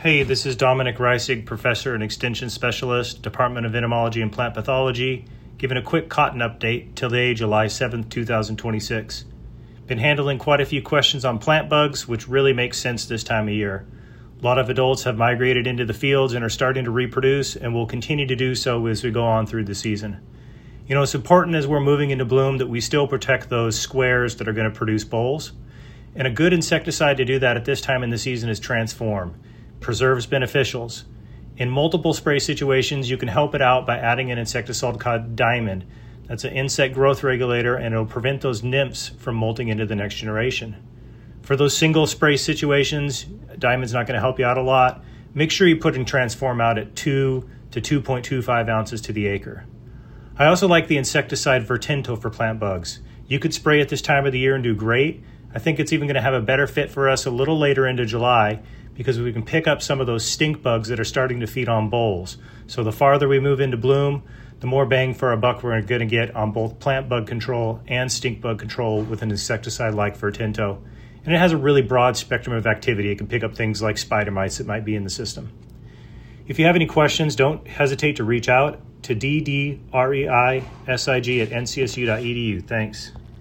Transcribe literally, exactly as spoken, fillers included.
Hey, this is Dominic Reisig, Professor and Extension Specialist, Department of Entomology and Plant Pathology, giving a quick cotton update today, July seventh, two thousand twenty-six. Been handling quite a few questions on plant bugs, which really makes sense this time of year. A lot of adults have migrated into the fields and are starting to reproduce and will continue to do so as we go on through the season. You know, it's important as we're moving into bloom that we still protect those squares that are going to produce bolls. And a good insecticide to do that at this time in the season is Transform. Preserves beneficials. In multiple spray situations, you can help it out by adding an insecticide called Diamond. That's an insect growth regulator, and it'll prevent those nymphs from molting into the next generation. For those single spray situations, Diamond's not going to help you out a lot. Make sure you put in Transform out at two to two point two five ounces to the acre. I also like the insecticide Vertento for plant bugs. You could spray it this time of the year and do great. I think it's even going to have a better fit for us a little later into July, because we can pick up some of those stink bugs that are starting to feed on bolls. So the farther we move into bloom, the more bang for a buck we're going to get on both plant bug control and stink bug control with an insecticide like Vertento. And it has a really broad spectrum of activity. It can pick up things like spider mites that might be in the system. If you have any questions, don't hesitate to reach out to d d reisig at n c s u dot e d u. Thanks.